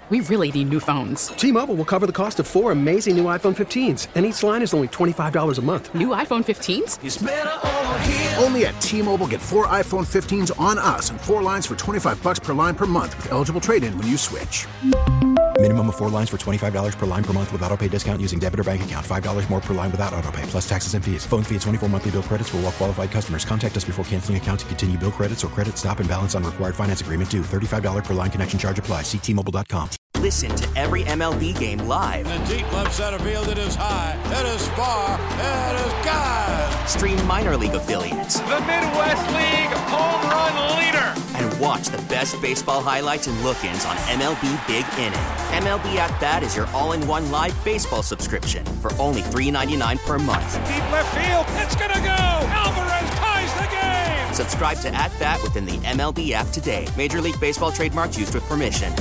We really need new phones. T-Mobile will cover the cost of 4 amazing new iPhone 15s, and each line is only $25 a month. New iPhone 15s? It's better over here. Only at T-Mobile, get 4 iPhone 15s on us and 4 lines for $25 per line per month with eligible trade-in when you switch. Minimum of 4 lines for $25 per line per month with autopay discount using debit or bank account. $5 more per line without autopay, plus taxes and fees. Phone fee at 24 monthly bill credits for well-qualified customers. Contact us before canceling account to continue bill credits or credit stop and balance on required finance agreement due. $35 per line connection charge applies. See T-Mobile.com. Listen to every MLB game live. In the deep left center field, it is high, it is far, it is gone. Stream minor league affiliates. The Midwest League home run leader. And watch the best baseball highlights and look-ins on MLB Big Inning. MLB At Bat is your all-in-one live baseball subscription for only $3.99 per month. Deep left field, it's gonna go. Alvarez ties the game. Subscribe to At Bat within the MLB app today. Major League Baseball trademarks used with permission.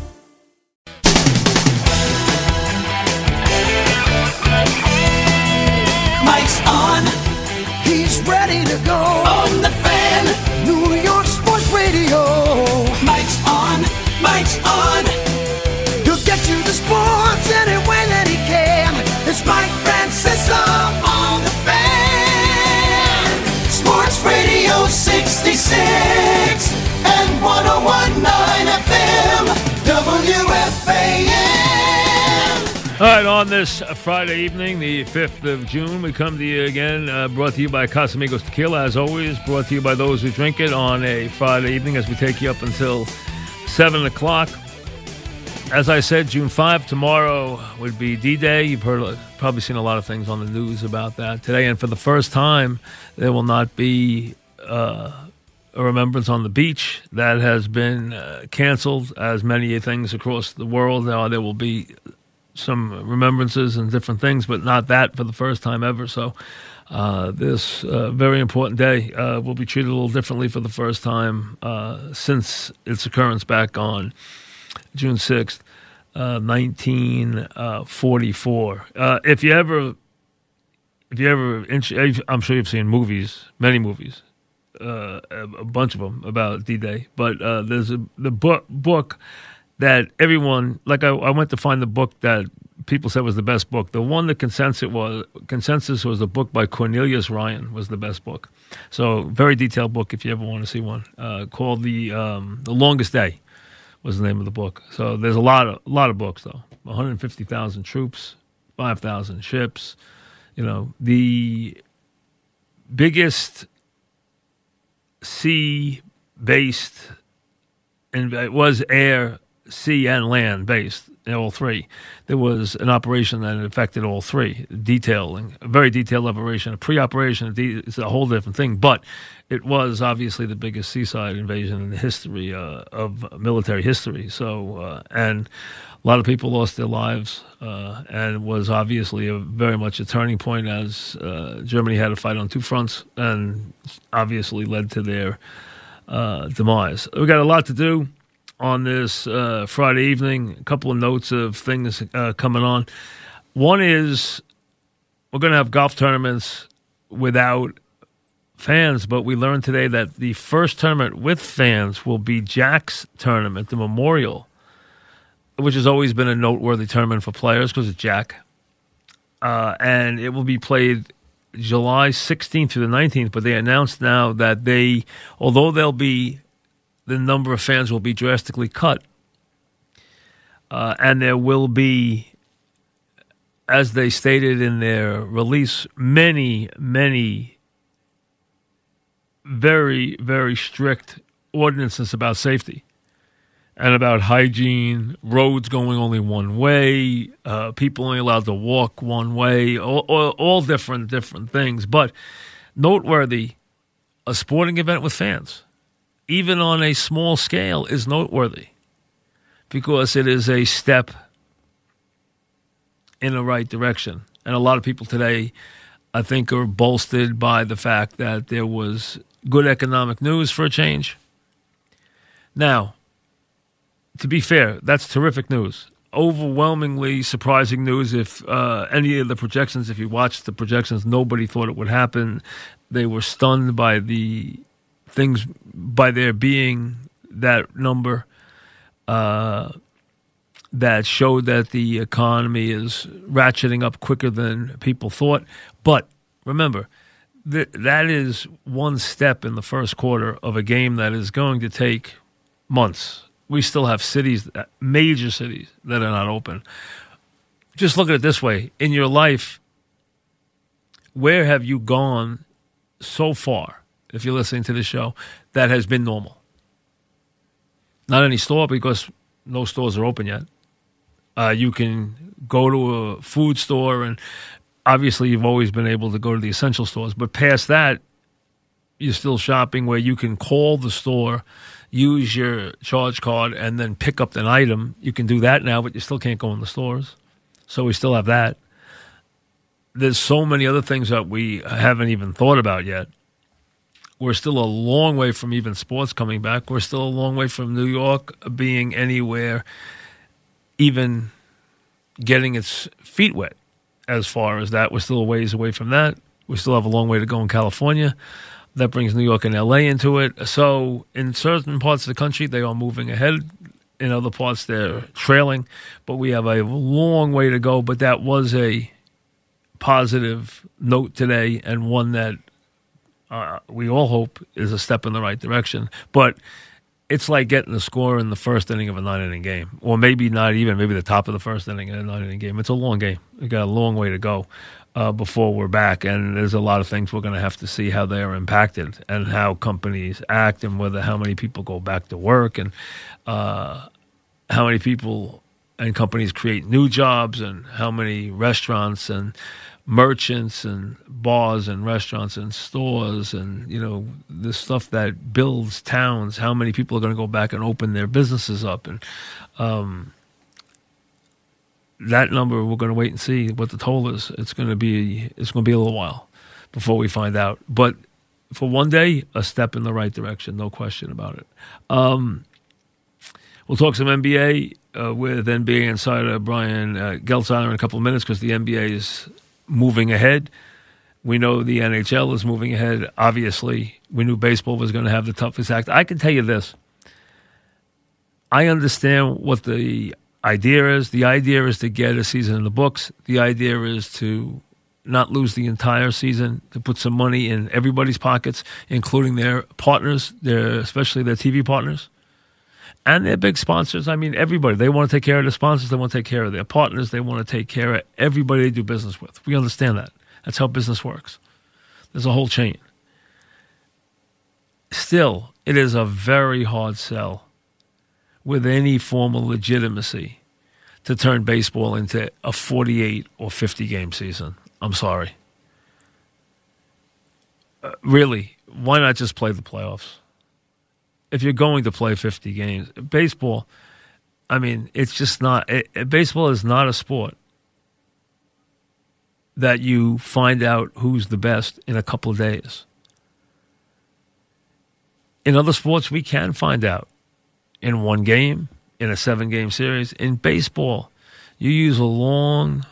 Mike's on. He's ready to go. On the Fan. New York Sports Radio. Mike's on. Mike's on. He'll get you the sports any way that he can. It's Mike Francesa on the Fan. Sports Radio 66 and 101.9 FM. WFAN. All right, on this Friday evening, the 5th of June, we come to you again, brought to you by Casamigos Tequila, as always, brought to you by those who drink it on a Friday evening as we take you up until 7 o'clock. As I said, June 5, tomorrow would be D-Day. You've probably seen a lot of things on the news about that today, and for the first time, there will not be a remembrance on the beach. That has been canceled, as many things across the world. Now, there will be some remembrances and different things, but not that for the first time ever. So this very important day will be treated a little differently for the first time since its occurrence back on June 6th, 1944. If you ever, I'm sure you've seen movies, many movies, a bunch of them about D-Day, but there's the book that everyone, like I went to find the book that people said was the best book. The one that consensus was the book by Cornelius Ryan was the best book. So very detailed book if you ever want to see one. Called The Longest Day was the name of the book. So there's a lot of books though. 150,000 troops, 5,000 ships. You know, the biggest sea-based, and it was air, sea, and land-based, all three. There was an operation that affected all three, detailing, a very detailed operation, a pre-operation, it's a whole different thing, but it was obviously the biggest seaside invasion in the history of military history. So, and a lot of people lost their lives, and it was obviously very much a turning point as Germany had to fight on two fronts and obviously led to their demise. We've got a lot to do on this Friday evening. A couple of notes of things coming on. One is we're going to have golf tournaments without fans, but we learned today that the first tournament with fans will be Jack's tournament, the Memorial, which has always been a noteworthy tournament for players because it's Jack. And it will be played July 16th through the 19th, but they announced now that although the number of fans will be drastically cut, and there will be, as they stated in their release, many, many very, very strict ordinances about safety and about hygiene, roads going only one way, people only allowed to walk one way, all different things. But noteworthy, a sporting event with fans, even on a small scale, is noteworthy because it is a step in the right direction. And a lot of people today, I think, are bolstered by the fact that there was good economic news for a change. Now, to be fair, that's terrific news. Overwhelmingly surprising news. If any of the projections, if you watched the projections, nobody thought it would happen. They were stunned by the things, by there being that number. that showed that the economy is ratcheting up quicker than people thought. But remember, that is one step in the first quarter of a game that is going to take months. We still have cities, major cities, that are not open. Just look at it this way. In your life, where have you gone so far, if you're listening to the show, that has been normal? Not any store, because no stores are open yet. You can go to a food store, and obviously you've always been able to go to the essential stores. But past that, you're still shopping where you can call the store, use your charge card, and then pick up an item. You can do that now, but you still can't go in the stores. So we still have that. There's so many other things that we haven't even thought about yet. We're still a long way from even sports coming back. We're still a long way from New York being anywhere, even getting its feet wet. As far as that, we're still a ways away from that. We still have a long way to go in California. That brings New York and L.A. into it. So in certain parts of the country, they are moving ahead. In other parts, they're trailing. But we have a long way to go. But that was a positive note today, and one that we all hope is a step in the right direction. But it's like getting a score in the first inning of a 9-inning game, or maybe not even, maybe the top of the first inning in a 9-inning game. It's a long game. We've got a long way to go before we're back, and there's a lot of things we're going to have to see how they are impacted and how companies act, and how many people go back to work, and how many people and companies create new jobs, and how many restaurants and merchants and bars and restaurants and stores and, the stuff that builds towns, how many people are going to go back and open their businesses up. And that number, we're going to wait and see what the total is. It's going to be a little while before we find out. But for one day, a step in the right direction, no question about it. We'll talk some NBA with NBA insider Brian Geltzeiler in a couple of minutes, because the NBA is moving ahead. We know the NHL is moving ahead. Obviously, we knew baseball was going to have the toughest act. I can tell you this. I understand what the idea is. The idea is to get a season in the books. The idea is to not lose the entire season, to put some money in everybody's pockets, including their partners, especially their TV partners, and their big sponsors. I mean, everybody. They want to take care of their sponsors. They want to take care of their partners. They want to take care of everybody they do business with. We understand that. That's how business works. There's a whole chain. Still, it is a very hard sell with any form of legitimacy to turn baseball into a 48 or 50 game season. I'm sorry. Really, why not just play the playoffs? If you're going to play 50 games, baseball, I mean, it's just not. Baseball is not a sport that you find out who's the best in a couple of days. In other sports, we can find out in one game, in a 7-game series. In baseball, you use a long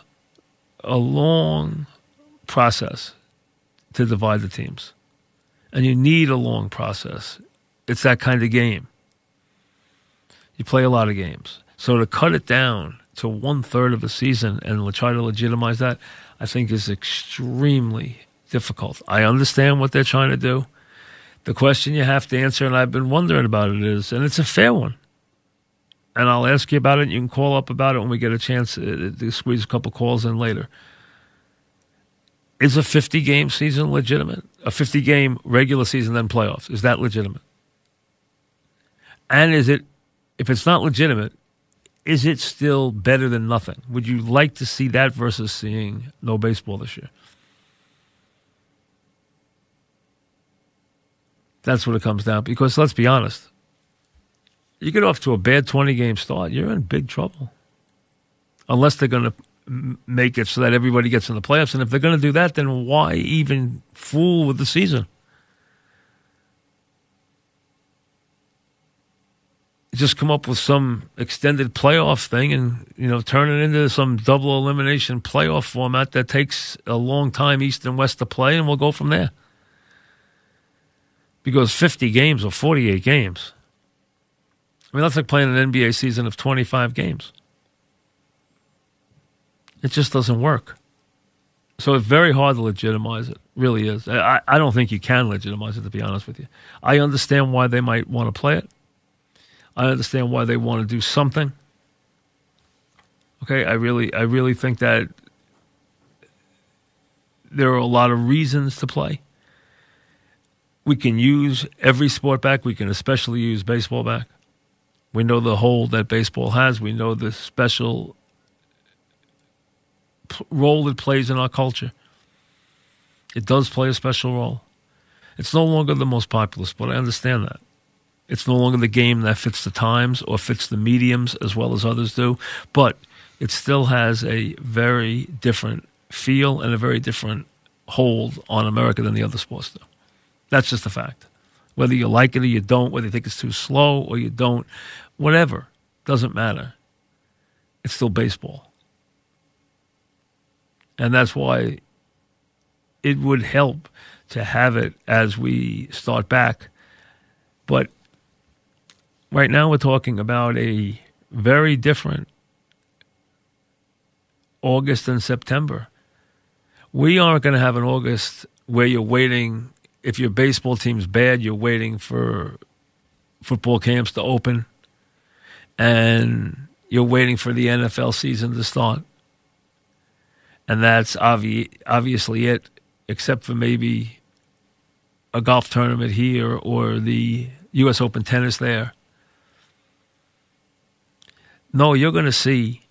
process to divide the teams. And you need a long process. It's that kind of game. You play a lot of games. So to cut it down to 1/3 of a season and try to legitimize that, I think is extremely difficult. I understand what they're trying to do. The question you have to answer, and I've been wondering about it, is, and it's a fair one, and I'll ask you about it, and you can call up about it when we get a chance to squeeze a couple calls in later. Is a 50-game season legitimate? A 50-game regular season, then playoffs, is that legitimate? And is it, if it's not legitimate, is it still better than nothing? Would you like to see that versus seeing no baseball this year? That's what it comes down to. Because let's be honest, you get off to a bad 20-game start, you're in big trouble. Unless they're going to make it so that everybody gets in the playoffs. And if they're going to do that, then why even fool with the season? Just come up with some extended playoff thing and, turn it into some double elimination playoff format that takes a long time East and West to play, and we'll go from there. Because 50 games or 48 games, I mean, that's like playing an NBA season of 25 games. It just doesn't work. So it's very hard to legitimize it. Really is. I don't think you can legitimize it, to be honest with you. I understand why they might want to play it. I understand why they want to do something. Okay, I really think that there are a lot of reasons to play. We can use every sport back. We can especially use baseball back. We know the hold that baseball has. We know the special role it plays in our culture. It does play a special role. It's no longer the most popular sport. I understand that. It's no longer the game that fits the times or fits the mediums as well as others do. But it still has a very different feel and a very different hold on America than the other sports do. That's just a fact. Whether you like it or you don't, whether you think it's too slow or you don't, whatever, doesn't matter. It's still baseball. And that's why it would help to have it as we start back. But right now we're talking about a very different August and September. We aren't going to have an August where you're waiting. If your baseball team's bad, you're waiting for football camps to open and you're waiting for the NFL season to start. And that's obviously it, except for maybe a golf tournament here or the U.S. Open tennis there. No, you're going to see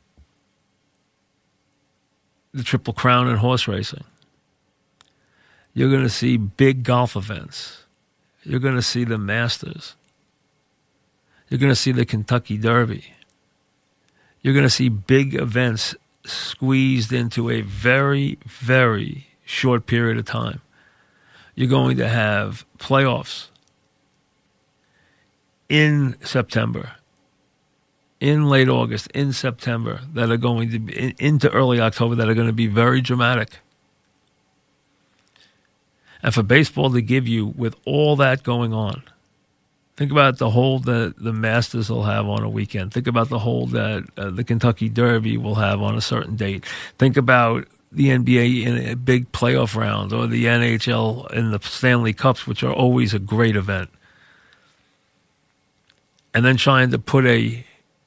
the Triple Crown in horse racing. You're going to see big golf events. You're going to see the Masters. You're going to see the Kentucky Derby. You're going to see big events squeezed into a very, very short period of time. You're going to have playoffs in September, in late August, in September, that are going to be into early October, that are going to be very dramatic. And for baseball to give you, with all that going on, think about the hold that the Masters will have on a weekend. Think about the hold that the Kentucky Derby will have on a certain date. Think about the NBA in a big playoff round, or the NHL in the Stanley Cups, which are always a great event. And then trying to put a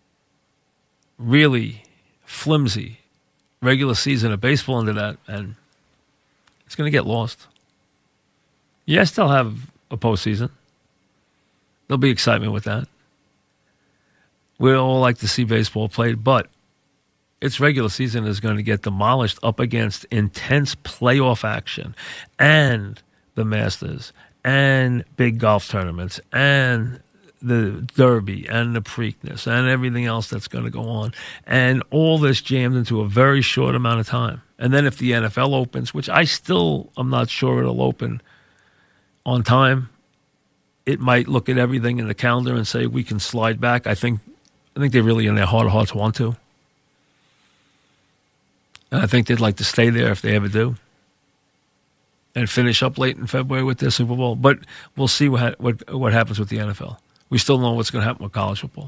really flimsy regular season of baseball into that, and it's going to get lost. Yes, they'll have a postseason. There'll be excitement with that. We'd all like to see baseball played, but its regular season is going to get demolished up against intense playoff action and the Masters and big golf tournaments and the Derby and the Preakness and everything else that's going to go on. And all this jammed into a very short amount of time. And then if the NFL opens, which I still am not sure it'll open on time, it might look at everything in the calendar and say we can slide back. I think they really in their heart of hearts want to. And I think they'd like to stay there if they ever do and finish up late in February with their Super Bowl. But we'll see what happens with the NFL. We still don't know what's going to happen with college football.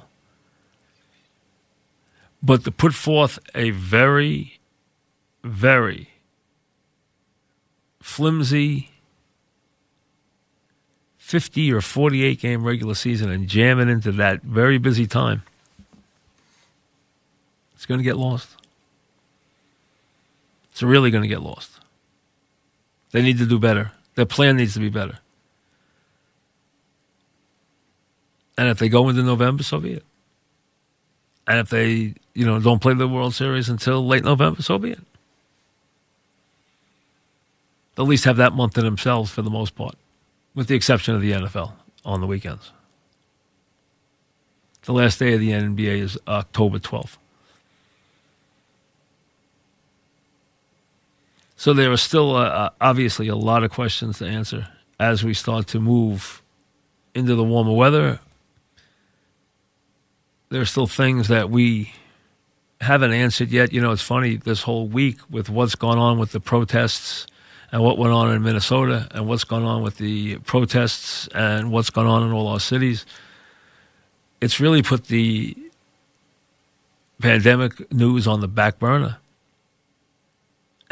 But to put forth a very, very flimsy 50 or 48 game regular season and jam it into that very busy time, it's going to get lost. It's really going to get lost. They need to do better. Their plan needs to be better. And if they go into November, so be it. And if they, don't play the World Series until late November, so be it. They'll at least have that month to themselves for the most part, with the exception of the NFL on the weekends. The last day of the NBA is October 12th. So there are still, obviously, a lot of questions to answer as we start to move into the warmer weather. There are still things that we haven't answered yet. It's funny, this whole week with what's gone on with the protests and what went on in Minnesota and what's gone on with the protests and what's gone on in all our cities, it's really put the pandemic news on the back burner.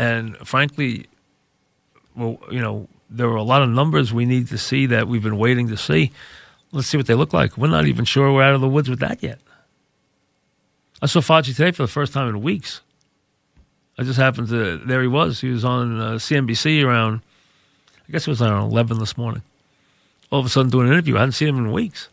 And frankly, well, there are a lot of numbers we need to see that we've been waiting to see. Let's see what they look like. We're not even sure we're out of the woods with that yet. I saw Fauci today for the first time in weeks. I just happened to, there he was. He was on CNBC around, I guess it was around 11 this morning. All of a sudden doing an interview. I hadn't seen him in weeks.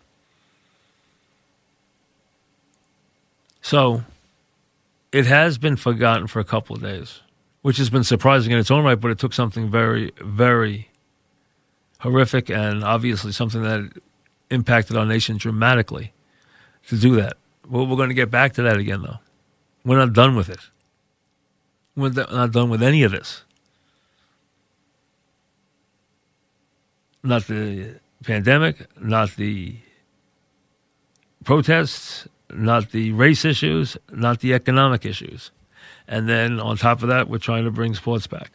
So it has been forgotten for a couple of days, which has been surprising in its own right, but it took something very, very horrific and obviously something that impacted our nation dramatically to do that. Well, we're going to get back to that again, though. We're not done with it. We're not done with any of this. Not the pandemic, not the protests, not the race issues, not the economic issues. And then on top of that, we're trying to bring sports back.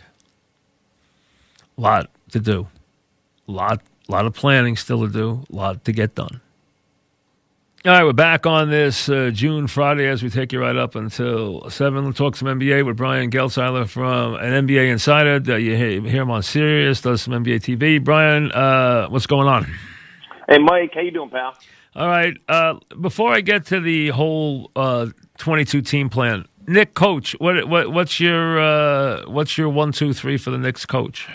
A lot to do. A lot of planning still to do. A lot to get done. All right, we're back on this June Friday as we take you right up until 7. We'll talk some NBA with Brian Gelsiler from an NBA Insider. You hear him on Sirius, does some NBA TV. Brian, what's going on? Hey, Mike, how you doing, pal? All right. Before I get to the whole 22-team plan, Nick, coach, what's your 1, 2, 3 for the Knicks coach?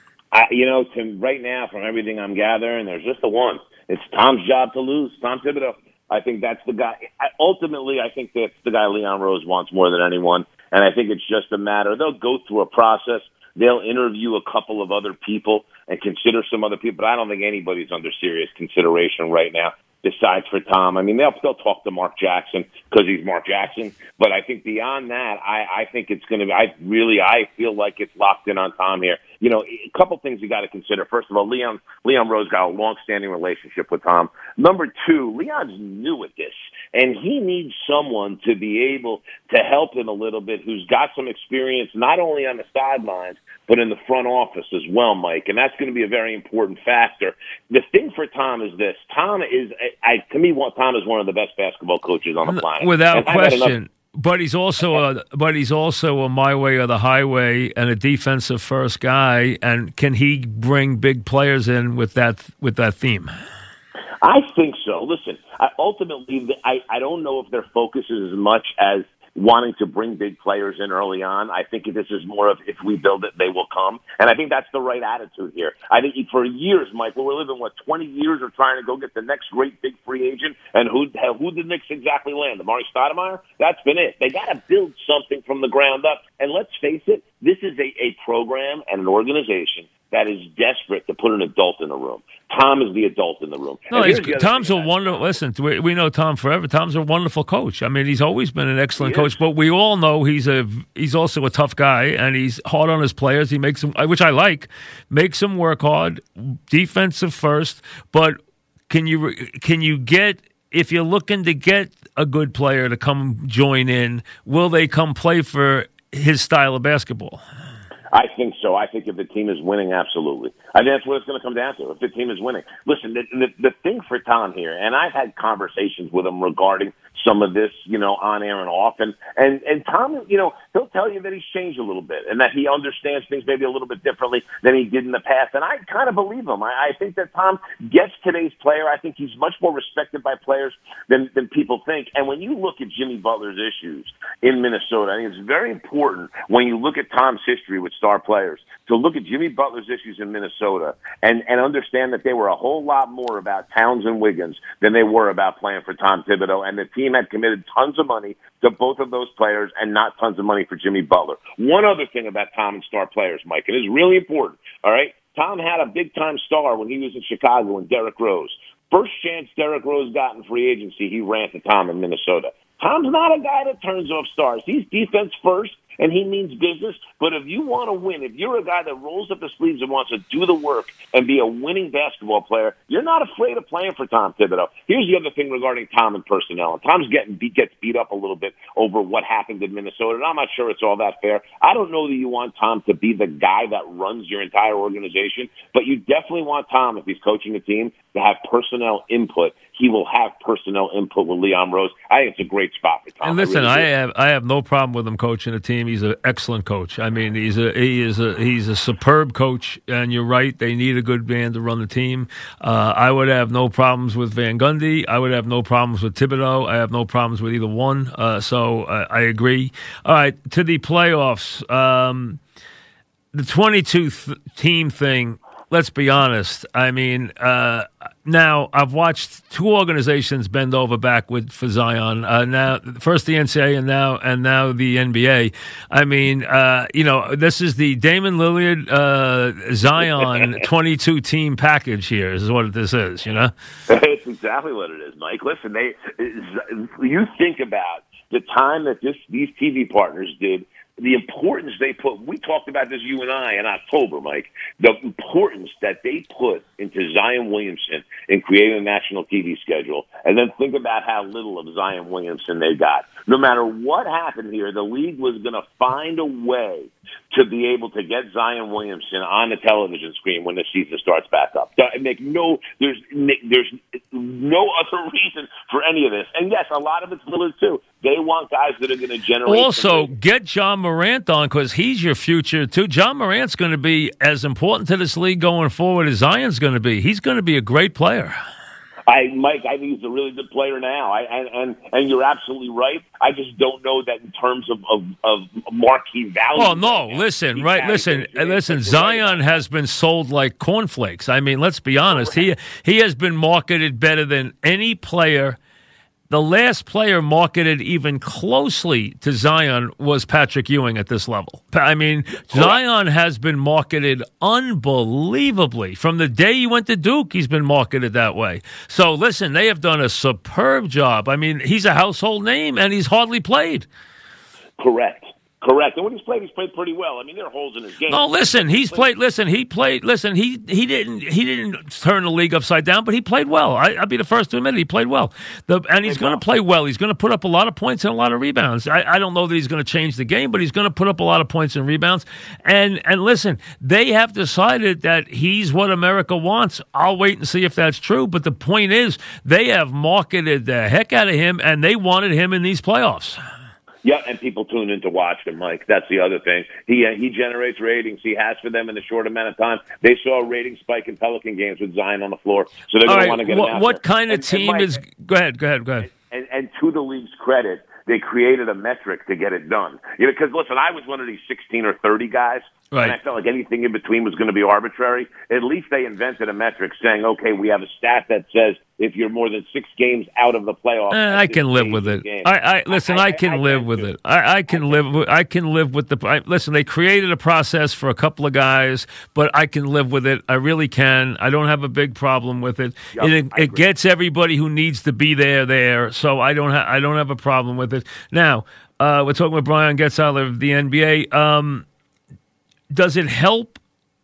Tim, right now, from everything I'm gathering, there's just the one. It's Tom's job to lose. Tom Thibodeau. I think that's the guy. Ultimately, I think that's the guy Leon Rose wants more than anyone. And I think it's just a matter. They'll go through a process. They'll interview a couple of other people and consider some other people. But I don't think anybody's under serious consideration right now. Besides for Tom, I mean, they'll talk to Mark Jackson because he's Mark Jackson. But I think beyond that, I think it's going to be. I feel like it's locked in on Tom here. A couple things you got to consider. First of all, Leon Rose got a long-standing relationship with Tom. Number two, Leon's new at this, and he needs someone to be able to help him a little bit who's got some experience not only on the sidelines but in the front office as well, Mike. And that's going to be a very important factor. The thing for Tom is this: Tom is, Tom is one of the best basketball coaches on the planet, without question. But he's also a my way or the highway and a defensive first guy. And can he bring big players in with that theme? I think so. Listen, ultimately, I don't know if their focus is as much as wanting to bring big players in early on. I think this is more of if we build it, they will come. And I think that's the right attitude here. I think for years, Mike, we're living, 20 years of trying to go get the next great big free agent. And who did Knicks exactly land? Amari Stoudemire? That's been it. They got to build something from the ground up. And let's face it, this is a program and an organization that is desperate to put an adult in the room. Tom is the adult in the room. No, Tom's a wonderful. Listen, we know Tom forever. Tom's a wonderful coach. I mean, he's always been an excellent coach. But we all know he's also a tough guy, and he's hard on his players. He makes them, which I like, makes them work hard, defensive first. But can you get, if you're looking to get a good player to come join in, will they come play for his style of basketball? I think so. I think if the team is winning, absolutely. I think that's what it's going to come down to, if the team is winning. Listen, the thing for Tom here, and I've had conversations with him regarding some of this, on air and off, and Tom, he'll tell you that he's changed a little bit and that he understands things maybe a little bit differently than he did in the past, and I kind of believe him. I think that Tom gets today's player. I think he's much more respected by players than people think, and when you look at Jimmy Butler's issues in Minnesota, I think it's very important when you look at Tom's history with star players to look at Jimmy Butler's issues in Minnesota and understand that they were a whole lot more about Towns and Wiggins than they were about playing for Tom Thibodeau, and the team had committed tons of money to both of those players and not tons of money for Jimmy Butler. One other thing about Tom and star players, Mike, it is really important, all right? Tom had a big-time star when he was in Chicago and Derrick Rose. First chance Derrick Rose got in free agency, he ran to Tom in Minnesota. Tom's not a guy that turns off stars. He's defense first, and he means business. But if you want to win, if you're a guy that rolls up the sleeves and wants to do the work and be a winning basketball player, you're not afraid of playing for Tom Thibodeau. Here's the other thing regarding Tom and personnel. And Tom's gets beat up a little bit over what happened in Minnesota, and I'm not sure it's all that fair. I don't know that you want Tom to be the guy that runs your entire organization, but you definitely want Tom, if he's coaching a team, to have personnel input. he will have personnel input with Leon Rose. I think it's a great spot for Tom. And listen, really I have no problem with him coaching a team. He's an excellent coach. I mean, he's a superb coach. And you're right, they need a good man to run the team. I would have no problems with Van Gundy. I would have no problems with Thibodeau. I have no problems with either one. So I agree. All right, to the playoffs. The 22-team thing, let's be honest. I mean, now I've watched two organizations bend over backward for Zion. Now, first the NCAA and now the NBA. I mean, this is the Damon Lillard Zion 22-team package here. Is what this is. It's exactly what it is, Mike. Listen, you think about the time that these TV partners did. The importance they put, we talked about this, you and I, in October, Mike, the importance that they put into Zion Williamson in creating a national TV schedule, and then think about how little of Zion Williamson they got. No matter what happened here, the league was going to find a way to be able to get Zion Williamson on the television screen when the season starts back up. There's no other reason for any of this. And yes, a lot of it's Lillard too. They want guys that are going to generate. Also, get John Morant on because he's your future too. John Morant's going to be as important to this league going forward as Zion's going to be. He's going to be a great player. Mike, I think he's a really good player now. And you're absolutely right. I just don't know that in terms of marquee value. Oh no! Listen. Zion has been sold like cornflakes. I mean, let's be honest. He has been marketed better than any player. The last player marketed even closely to Zion was Patrick Ewing at this level. I mean, Zion has been marketed unbelievably. From the day he went to Duke, he's been marketed that way. So, listen, they have done a superb job. I mean, he's a household name, and he's hardly played. Correct. And when he's played pretty well. I mean, there are holes in his game. No, listen, he didn't turn the league upside down, but he played well. I'll be the first to admit it. He played well. And he's going to play well. He's going to put up a lot of points and a lot of rebounds. I don't know that he's going to change the game, but he's going to put up a lot of points and rebounds. And listen, they have decided that he's what America wants. I'll wait and see if that's true. But the point is, they have marketed the heck out of him, and they wanted him in these playoffs. Yeah, and people tune in to watch him, Mike. That's the other thing. He generates ratings. He has for them in a short amount of time. They saw a rating spike in Pelican games with Zion on the floor, so they're going to want to get him out What there. kind of team is – go ahead. And to the league's credit, they created a metric to get it done. Because, listen, I was one of these 16 or 30 guys, and I felt like anything in between was going to be arbitrary. At least they invented a metric saying, okay, we have a stat that says if you're more than 6 games out of the playoffs, I can live with it. I can live with it. I can live with the. Listen, they created a process for a couple of guys, but I can live with it. I really can. I don't have a big problem with it. It gets everybody who needs to be there. So I don't have a problem with it. Now we're talking with Brian Getzeiler of the NBA. Does it help?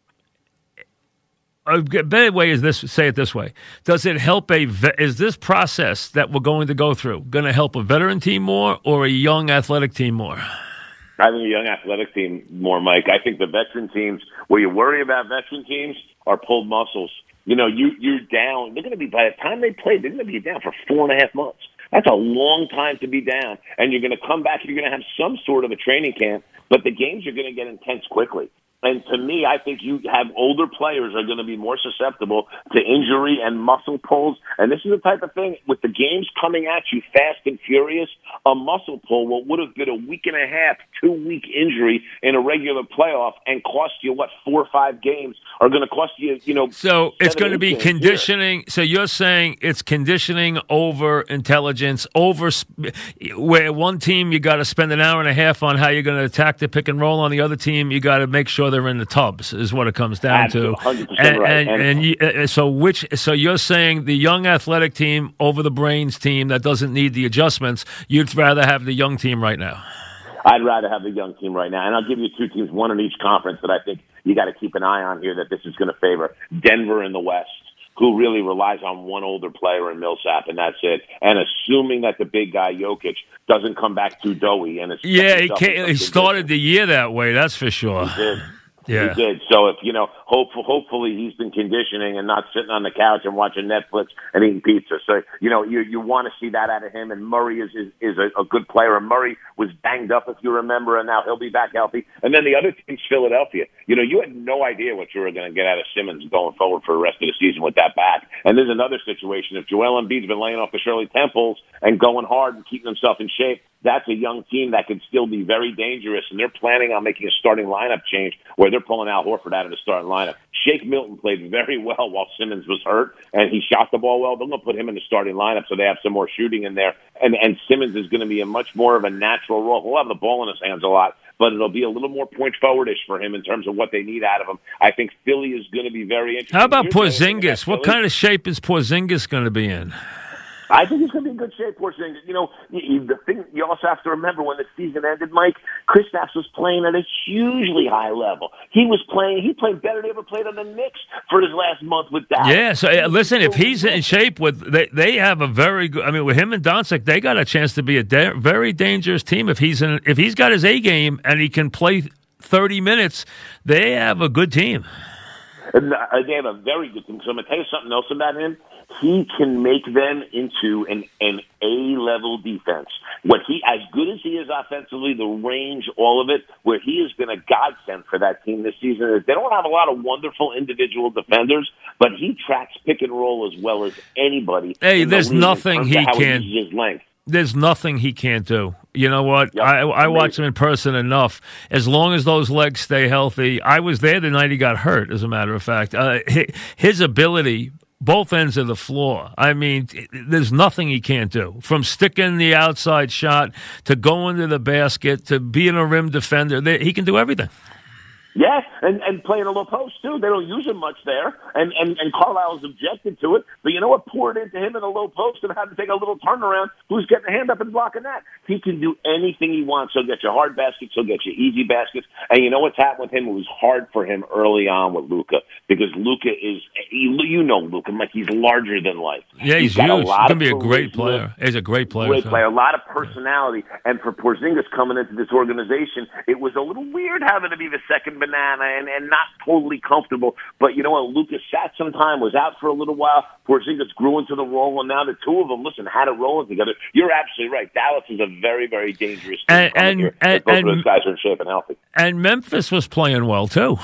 A better way is this. Say it this way: does it help is this process that we're going to go through going to help a veteran team more or a young athletic team more? I think a young athletic team more, Mike. I think the veteran teams, where you worry about veteran teams, are pulled muscles. You're down. They're going to be, by the time they play, they're going to be down for 4.5 months. That's a long time to be down. And you're going to come back, you're going to have some sort of a training camp, but the games are going to get intense quickly. And to me, I think you have older players are going to be more susceptible to injury and muscle pulls. And this is the type of thing, with the games coming at you fast and furious, a muscle pull, what would have been a week and a half, 2-week injury in a regular playoff and cost you, 4 or 5 games, are going to cost you, So it's going to be conditioning. Here. So you're saying it's conditioning over intelligence, over where one team you got to spend an hour and a half on how you're going to attack the pick and roll. On the other team, you got to make sure they're in the tubs, is what it comes down to. 100% right. So you're saying the young athletic team over the brains team that doesn't need the adjustments, you'd rather have the young team right now? I'd rather have the young team right now. And I'll give you 2 teams, one in each conference, that I think you got to keep an eye on here that this is going to favor. Denver in the West, who really relies on one older player in Millsap, and that's it. And assuming that the big guy, Jokic, doesn't come back too doughy. And he started the year that way, that's for sure. Yeah. He did. So if, hopefully he's been conditioning and not sitting on the couch and watching Netflix and eating pizza. So, you want to see that out of him. And Murray is a good player. And Murray was banged up, if you remember, and now he'll be back healthy. And then the other team's Philadelphia. You had no idea what you were going to get out of Simmons going forward for the rest of the season with that back. And there's another situation. If Joel Embiid's been laying off the Shirley Temples and going hard and keeping himself in shape, that's a young team that could still be very dangerous, and they're planning on making a starting lineup change where they're pulling Al Horford out of the starting lineup. Shake Milton played very well while Simmons was hurt, and he shot the ball well. They're going to put him in the starting lineup so they have some more shooting in there, and Simmons is going to be a much more of a natural role. He'll have the ball in his hands a lot, but it'll be a little more point forward-ish for him in terms of what they need out of him. I think Philly is going to be very interesting. How about Porzingis? What kind of shape is Porzingis going to be in? I think he's going to be in good shape, Porzingis. The thing you also have to remember, when the season ended, Mike, Kristaps was playing at a hugely high level. He played better than he ever played on the Knicks for his last month with Dallas. Yeah, so listen, if he's in shape, they have a very good. I mean, with him and Doncic, they got a chance to be a very dangerous team. If he's got his A game and he can play 30 minutes, they have a good team. And they have a very good team. So I'm going to tell you something else about him. He can make them into an A-level defense. As good as he is offensively, the range, all of it, where he has been a godsend for that team this season is they don't have a lot of wonderful individual defenders, but he tracks pick and roll as well as anybody. Hey, there's nothing he can't. His length. There's nothing he can't do. You know what? Yep. I watched him in person enough. As long as those legs stay healthy, I was there the night he got hurt, as a matter of fact. His ability, both ends of the floor. I mean, there's nothing he can't do. From sticking the outside shot to going to the basket to being a rim defender, he can do everything. Yeah, and playing a low post, too. They don't use him much there, and Carlisle's objected to it. But you know what? Pour it into him in a low post and have to take a little turnaround. Who's getting a hand up and blocking that? He can do anything he wants. He'll get you hard baskets. He'll get you easy baskets. And you know what's happened with him? It was hard for him early on with Luka, because Luka is, Luka, Mike, he's larger than life. Yeah, he's huge. He's going to be a great player. He's a great player. Great player. A lot of personality. And for Porzingis coming into this organization, it was a little weird having to be the second banana and not totally comfortable. But you know what? Luka sat some time, was out for a little while. Porzingis grew into the role, and now the two of them, had it rolling together. You're absolutely right. Dallas is a very, very dangerous team. And both of those guys are in shape and healthy. And Memphis was playing well, too.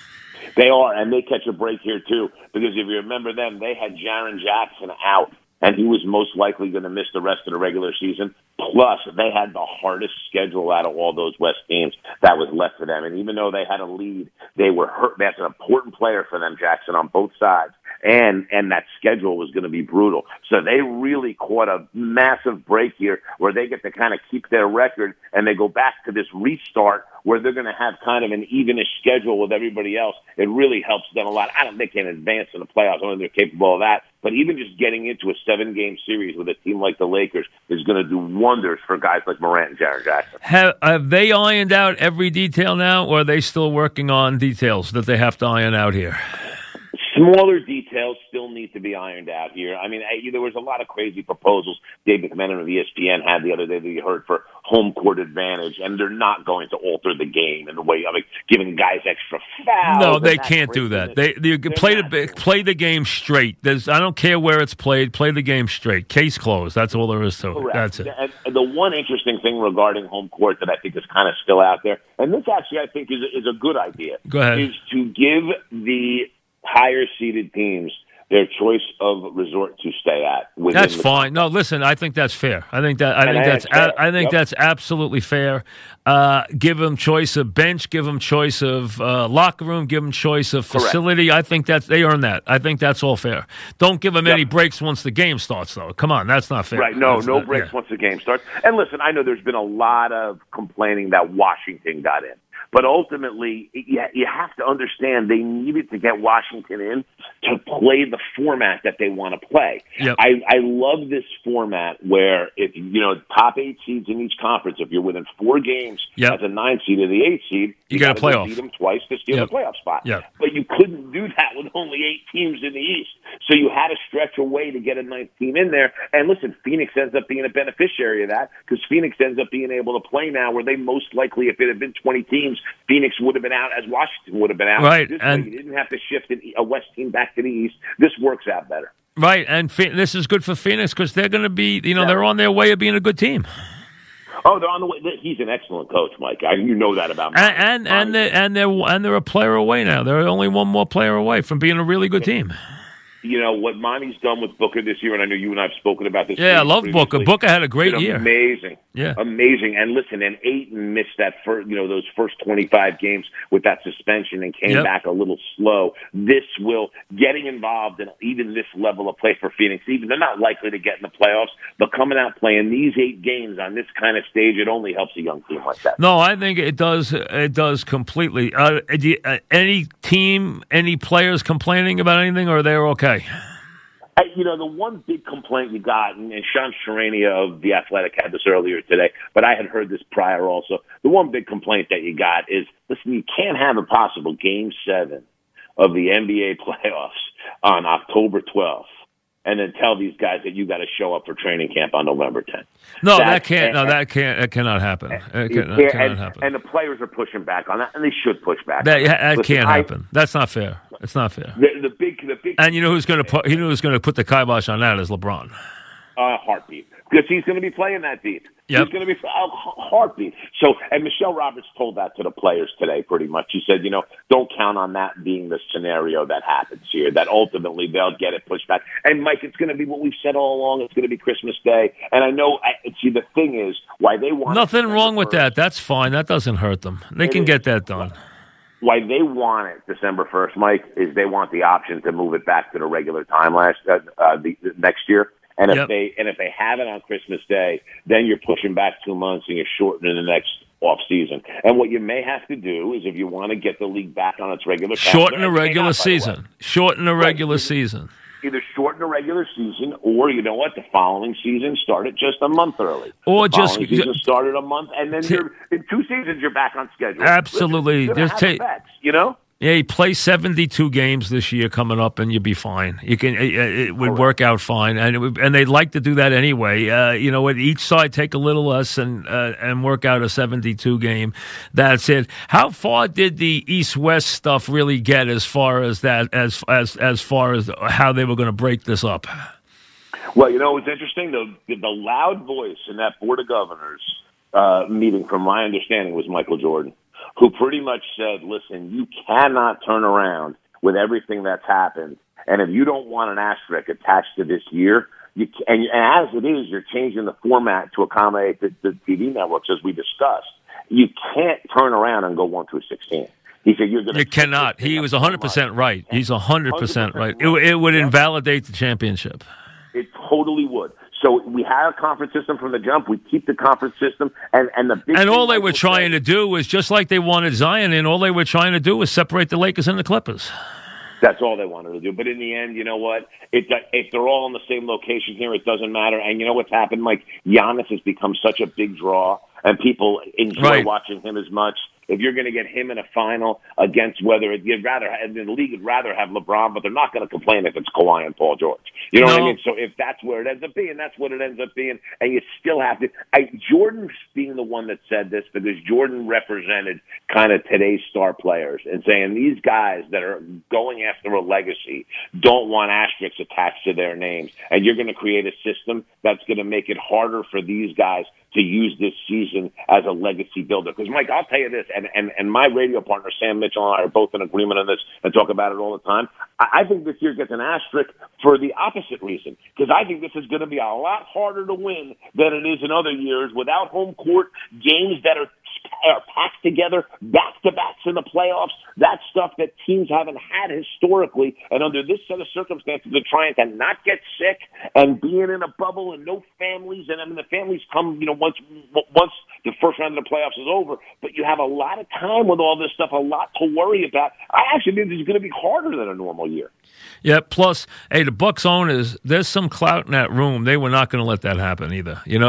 They are, and they catch a break here, too, because if you remember them, they had Jaren Jackson out, and he was most likely going to miss the rest of the regular season. Plus, they had the hardest schedule out of all those West teams that was left for them. And even though they had a lead, they were hurt. That's an important player for them, Jackson, on both sides. And that schedule was going to be brutal. So they really caught a massive break here where they get to kind of keep their record, and they go back to this restart where they're going to have kind of an evenish schedule with everybody else. It really helps them a lot. I don't think they can advance in the playoffs. I don't think they're capable of that. But even just getting into a 7-game series with a team like the Lakers is going to do wonders for guys like Morant and Jaren Jackson. Have they ironed out every detail now, or are they still working on details that they have to iron out here? Smaller details still need to be ironed out here. I mean, there was a lot of crazy proposals David McMenamin of ESPN had the other day that you heard for home court advantage, and they're not going to alter the game in the way, giving guys extra fouls. No, they can't do that. They play the game straight. I don't care where it's played. Play the game straight. Case closed. That's all there is to it. Correct. That's it. And the one interesting thing regarding home court that I think is kind of still out there, and this actually I think is a good idea, Go ahead. is to give the higher-seeded teams their choice of resort to stay at. That's fine. No, listen, I think that's fair. I think that's absolutely fair. Give them choice of bench, give them choice of locker room, give them choice of facility. Correct. I think they earn that. I think that's all fair. Don't give them any breaks once the game starts, though. Come on, that's not fair. Right? No breaks once the game starts. And listen, I know there's been a lot of complaining that Washington got in. But ultimately, you have to understand they needed to get Washington in to play the format that they want to play. Yep. I love this format where if top 8 seeds in each conference, if you're within 4 games as a 9 seed or the 8 seed, you got to play beat them twice to steal the playoff spot. Yep. But you couldn't do that with only 8 teams in the East. So you had to stretch away to get a 9th team in there. And listen, Phoenix ends up being a beneficiary of that because Phoenix ends up being able to play now where they most likely, if it had been 20 teams, teams, Phoenix would have been out as Washington would have been out. Right, This and way you didn't have to shift a West team back to the East. This works out better. Right, and this is good for Phoenix because they're going to be, they're on their way of being a good team. Oh, they're on the way. He's an excellent coach, Mike. You know that about me. And they're a player away now. They're only one more player away from being a really good team. You know, what Monty's done with Booker this year, and I know you and I have spoken about this. Yeah, I love Booker. Booker had a great year. Amazing. Yeah. Amazing. And listen, and Ayton missed that those first 25 games with that suspension and came back a little slow. This will, getting involved in even this level of play for Phoenix, even they're not likely to get in the playoffs, but coming out playing these 8 games on this kind of stage, it only helps a young team like that. No, I think it does. It does completely. Any team, any players complaining about anything, or they're okay? The one big complaint you got, and Sean Sharania of The Athletic had this earlier today, but I had heard this prior also. The one big complaint that you got is, listen, you can't have a possible Game 7 of the NBA playoffs on October 12th and then tell these guys that you got to show up for training camp on November 10th. No, that cannot happen. It cannot happen. And the players are pushing back on that, and they should push back. That can't happen. That's not fair. It's not fair. The big. And you know who's going to put the kibosh on that is LeBron. Heartbeat, because he's going to be playing that deep. Yep. He's going to be a heartbeat. So, and Michelle Roberts told that to the players today pretty much. She said, don't count on that being the scenario that happens here, that ultimately they'll get it pushed back. And, Mike, it's going to be what we've said all along. It's going to be Christmas Day. And I know, the thing is, why they want nothing wrong with that. That's fine. That doesn't hurt them. They can get that done. Why they want it December 1st, Mike, is they want the option to move it back to the regular time the next year. And if they have it on Christmas Day, then you're pushing back 2 months and you're shortening the next off season. And what you may have to do is, if you want to get the league back on its regular path, shorten the regular season. Shorten the regular season. Either shorten the regular season, or the following season started just a month early. Or the following season started a month, and then in 2 seasons you're back on schedule. Absolutely, effects, Yeah, you play 72 games this year coming up, and you'd be fine. You can it would work out fine, and they'd like to do that anyway. Each side take a little less and work out a 72 game. That's it. How far did the East-West stuff really get as far as that? As far as how they were going to break this up? Well, it's interesting. The loud voice in that Board of Governors meeting, from my understanding, was Michael Jordan, who pretty much said, listen, you cannot turn around with everything that's happened. And if you don't want an asterisk attached to this year, and as it is, you're changing the format to accommodate the TV networks, as we discussed. You can't turn around and go 1 through 16. He said, you're going to. You cannot. He was 100% right. He's 100% right. It would invalidate the championship. It totally would. So we have a conference system from the jump. We keep the conference system, and the big. And all they were trying to do was, just like they wanted Zion in, all they were trying to do was separate the Lakers and the Clippers. That's all they wanted to do. But in the end, you know what? If they're all in the same location here, it doesn't matter. And you know what's happened? Like, Giannis has become such a big draw, and people enjoy watching him as much. If you're going to get him in a final against the league would rather have LeBron, but they're not going to complain if it's Kawhi and Paul George. You know what I mean? So if that's where it ends up being, that's what it ends up being. And you still have to. Jordan being the one that said this, because Jordan represented kind of today's star players and saying these guys that are going after a legacy don't want asterisks attached to their names. And you're going to create a system that's going to make it harder for these guys to use this season as a legacy builder. Because, Mike, I'll tell you this, and my radio partner, Sam Mitchell, and I are both in agreement on this and talk about it all the time. I think this year gets an asterisk for the opposite reason, because I think this is going to be a lot harder to win than it is in other years without home court, games that are packed together, back-to-backs in the playoffs, that stuff that teams haven't had historically. And under this set of circumstances, they're trying to not get sick and being in a bubble and no families. And I mean, the families come, once the first round of the playoffs is over. But you have a lot of time with all this stuff, a lot to worry about. I actually think this is going to be harder than a normal year. Yeah, plus, the Bucks owners, there's some clout in that room. They were not going to let that happen either. You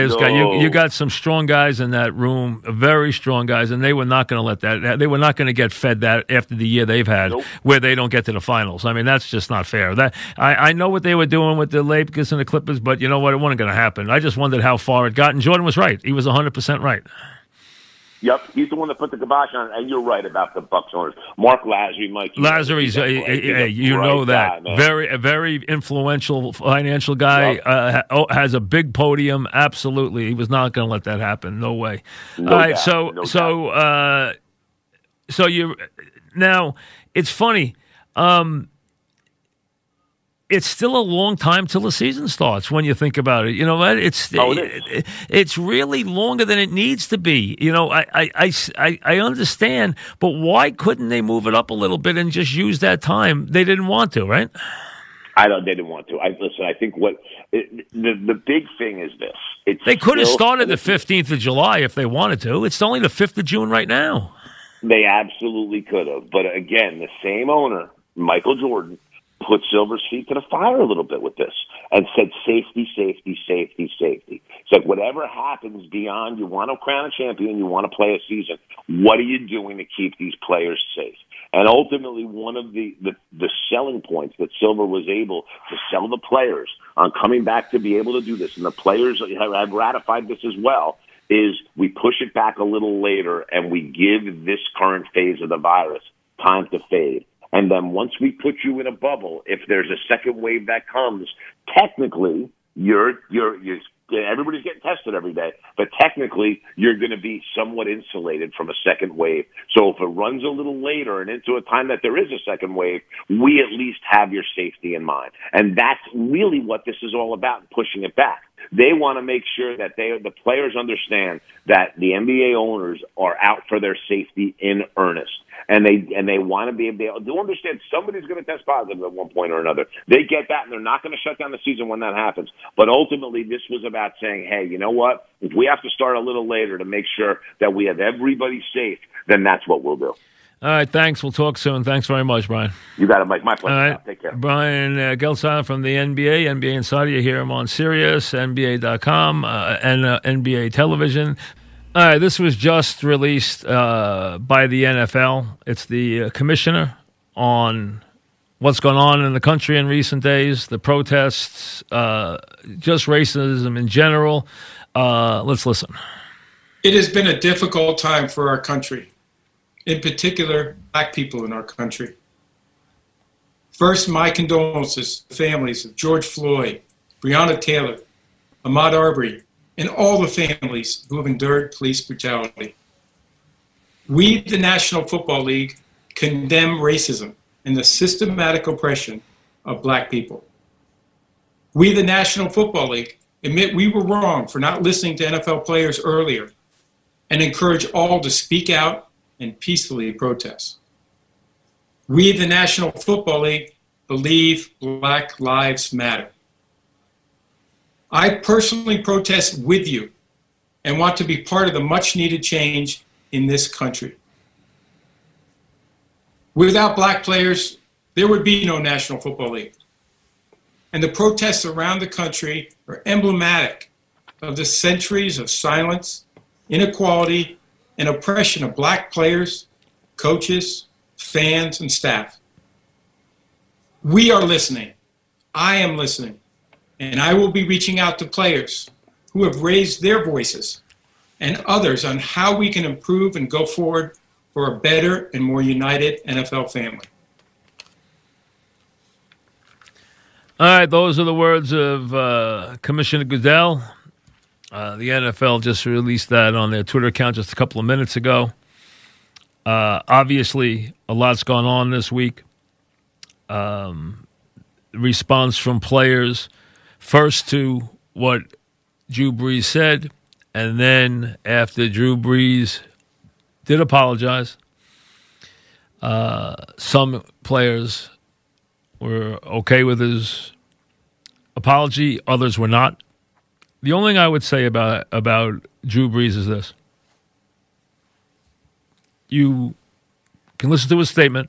got some strong guys in that room, very strong guys, and they were not going to let that. They were not going to get fed that after the year they've had, where they don't get to the finals. I mean, that's just not fair. I know what they were doing with the Lakers and the Clippers, but you know what? It wasn't going to happen. I just wondered how far it got, and Jordan was right. He was 100% right. Yep, he's the one that put the kibosh on. And you're right about the Bucs owners. Mark Lazary, Mike. Lazzary's, you know that. Guy, a very influential financial guy. Has a big podium. Absolutely, he was not going to let that happen. No way. No All right, doubt. so you now. It's funny. It's still a long time till the season starts when you think about it. You know what? It's really longer than it needs to be. You know, I understand, but why couldn't they move it up a little bit and just use that time? They didn't want to, right? They didn't want to. Listen, I think the big thing is this. They could have started the 15th of July if they wanted to. It's only the 5th of June right now. They absolutely could have. But again, the same owner, Michael Jordan, put Silver's feet to the fire a little bit with this and said safety, safety, safety, safety. It's like whatever happens beyond, you want to crown a champion, you want to play a season, what are you doing to keep these players safe? And ultimately, one of the selling points that Silver was able to sell the players on coming back to be able to do this, and the players have ratified this as well, is we push it back a little later and we give this current phase of the virus time to fade. And then once we put you in a bubble, if there's a second wave that comes, technically everybody's getting tested every day, but technically you're going to be somewhat insulated from a second wave. So if it runs a little later and into a time that there is a second wave, we at least have your safety in mind. And that's really what this is all about, pushing it back. They want to make sure that the players understand that the NBA owners are out for their safety in earnest. And they want to be able to understand somebody's going to test positive at one point or another. They get that, and they're not going to shut down the season when that happens. But ultimately, this was about saying, hey, you know what? If we have to start a little later to make sure that we have everybody safe, then that's what we'll do. All right, thanks. We'll talk soon. Thanks very much, Brian. You got it, Mike. My pleasure. All right. Take care. Brian Gelsan from the NBA Insider. You hear him on Sirius, NBA.com, and NBA television. All right, this was just released by the NFL. It's the commissioner on what's going on in the country in recent days, the protests, just racism in general. Let's listen. It has been a difficult time for our country, in particular, black people in our country. First, my condolences to the families of George Floyd, Breonna Taylor, Ahmaud Arbery, and all the families who have endured police brutality. We, the National Football League, condemn racism and the systematic oppression of black people. We, the National Football League, admit we were wrong for not listening to NFL players earlier and encourage all to speak out and peacefully protest. We, the National Football League, believe Black Lives Matter. I personally protest with you and want to be part of the much-needed change in this country. Without black players, there would be no National Football League. And the protests around the country are emblematic of the centuries of silence, inequality, and oppression of black players, coaches, fans, and staff. We are listening. I am listening. And I will be reaching out to players who have raised their voices and others on how we can improve and go forward for a better and more united NFL family. All right, those are the words of Commissioner Goodell. The NFL just released that on their Twitter account just a couple of minutes ago. Obviously, a lot's gone on this week. Response from players, first to what Drew Brees said, and then after Drew Brees did apologize, some players were okay with his apology, others were not. The only thing I would say about Drew Brees is this. You can listen to his statement,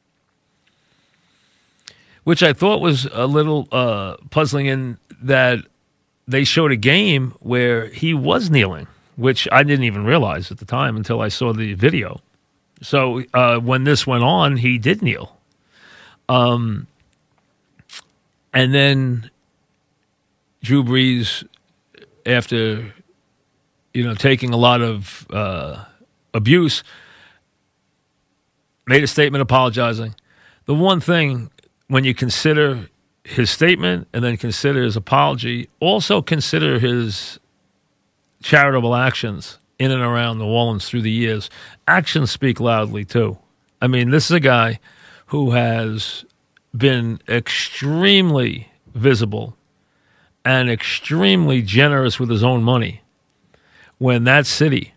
which I thought was a little puzzling in that they showed a game where he was kneeling, which I didn't even realize at the time until I saw the video. So when this went on, he did kneel. And then Drew Brees, after taking a lot of abuse, made a statement apologizing. The one thing, when you consider his statement and then consider his apology, also consider his charitable actions in and around New Orleans through the years. Actions speak loudly, too. I mean, this is a guy who has been extremely visible and extremely generous with his own money when that city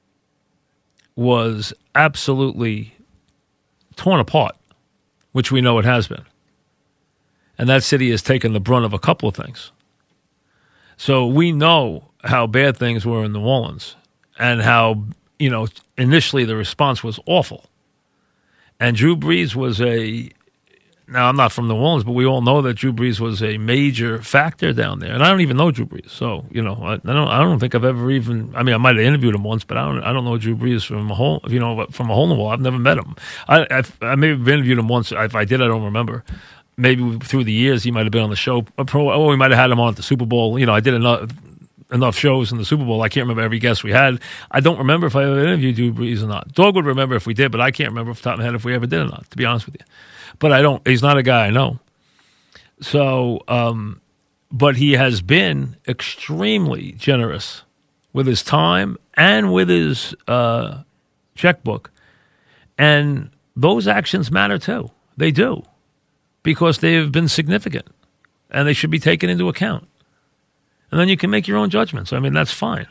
was absolutely torn apart, which we know it has been. And that city has taken the brunt of a couple of things. So we know how bad things were in New Orleans and how, initially the response was awful. And Drew Brees was now I'm not from New Orleans, but we all know that Drew Brees was a major factor down there. And I don't even know Drew Brees. So, I don't think I've ever even, I might have interviewed him once, but I don't know Drew Brees from a hole in the wall. I've never met him. I maybe have interviewed him once. If I did, I don't remember. Maybe through the years he might have been on the show. Or we might have had him on at the Super Bowl. I did enough shows in the Super Bowl. I can't remember every guest we had. I don't remember if I ever interviewed Drew Brees or not. Dog would remember if we did, but I can't remember off the top of my head if we ever did or not, to be honest with you. But I don't. He's not a guy I know. So, but he has been extremely generous with his time and with his checkbook. And those actions matter too. They do. Because they have been significant. And they should be taken into account. And then you can make your own judgments. That's fine.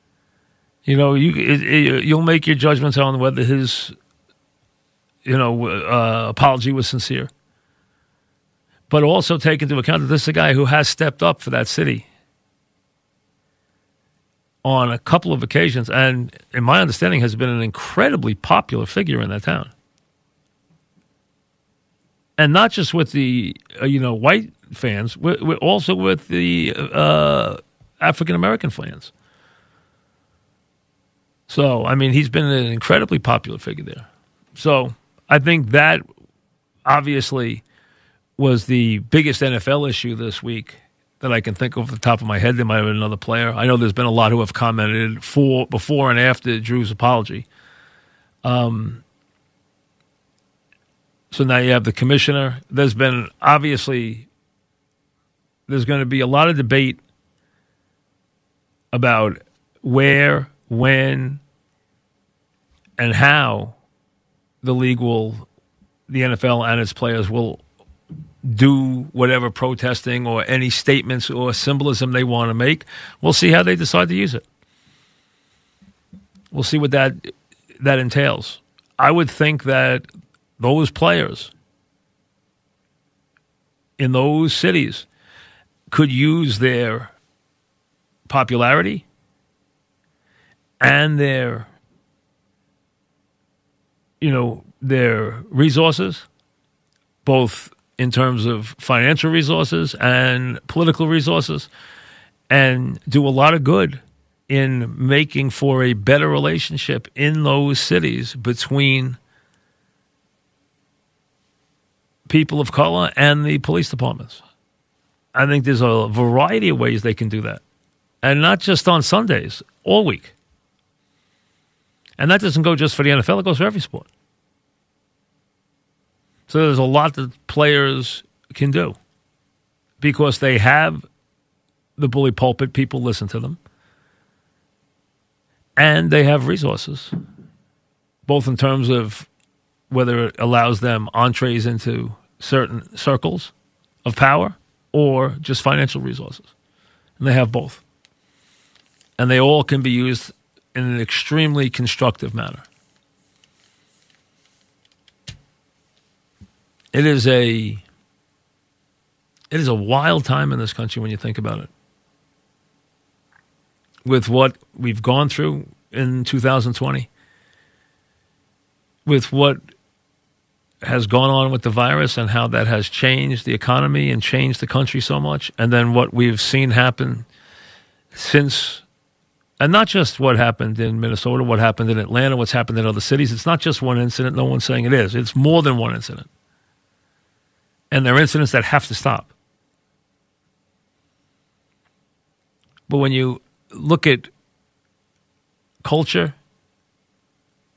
You'll make your judgments on whether his apology was sincere. But also take into account that this is a guy who has stepped up for that city on a couple of occasions, and in my understanding has been an incredibly popular figure in that town. And not just with the white fans, we're also with the African-American fans. So, he's been an incredibly popular figure there. So, I think that obviously was the biggest NFL issue this week that I can think of off the top of my head. There might have been another player. I know there's been a lot who have commented before and after Drew's apology. So now you have the commissioner. There's going to be a lot of debate about where, when, and how the NFL and its players will do whatever protesting or any statements or symbolism they want to make. We'll see how they decide to use it. We'll see what that entails. I would think that those players in those cities could use their popularity and their resources, both in terms of financial resources and political resources, and do a lot of good in making for a better relationship in those cities between people of color and the police departments. I think there's a variety of ways they can do that. And not just on Sundays, all week. And that doesn't go just for the NFL, it goes for every sport. So there's a lot that players can do because they have the bully pulpit, people listen to them, and they have resources, both in terms of whether it allows them entrees into certain circles of power or just financial resources. And they have both. And they all can be used in an extremely constructive manner. It is a wild time in this country when you think about it. With what we've gone through in 2020, with what has gone on with the virus and how that has changed the economy and changed the country so much, and then what we've seen happen since, and not just what happened in Minnesota, what happened in Atlanta, what's happened in other cities. It's not just one incident. No one's saying it is. It's more than one incident. And there are incidents that have to stop. But when you look at culture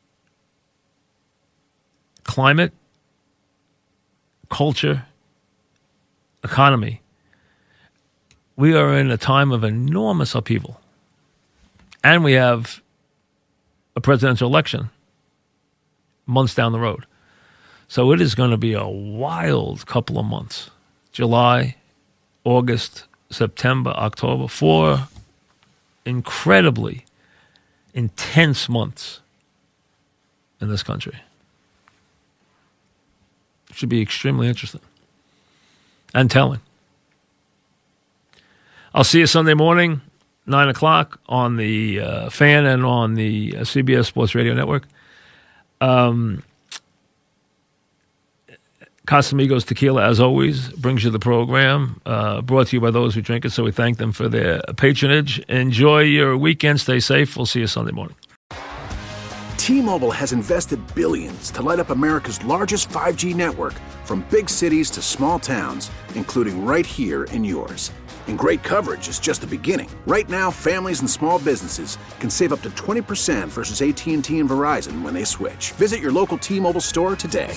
climate, culture, economy. We are in a time of enormous upheaval. And we have a presidential election months down the road. So it is going to be a wild couple of months. July, August, September, October, 4 incredibly intense months in this country. It should be extremely interesting and telling. I'll see you Sunday morning, 9 o'clock on the Fan and on the CBS Sports Radio Network. Casamigos Tequila, as always, brings you the program, brought to you by those who drink it, so we thank them for their patronage. Enjoy your weekend. Stay safe. We'll see you Sunday morning. T-Mobile has invested billions to light up America's largest 5G network, from big cities to small towns, including right here in yours. And great coverage is just the beginning. Right now, families and small businesses can save up to 20% versus AT&T and Verizon when they switch. Visit your local T-Mobile store today.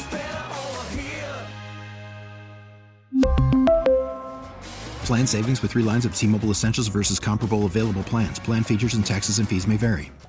Plan savings with 3 lines of T-Mobile Essentials versus comparable available plans. Plan features and taxes and fees may vary.